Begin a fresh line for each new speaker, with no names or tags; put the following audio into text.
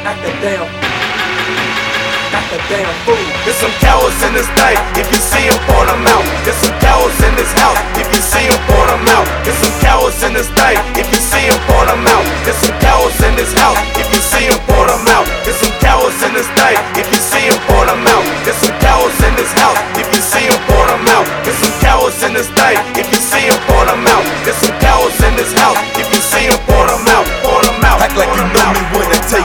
Not the damn, not the damn fool.
There's some cowards in this thing. If you see them, point them out. There's some cowards in this house. If you see them, point them out. There's some cowards in this thing. If you see them, point them out. There's some cowards in this house. If you see them, point them out. There's some cowards in this thing. If you see them, point them out. There's some cowards in this house. If you see them, point them out. There's some cowards in this thing.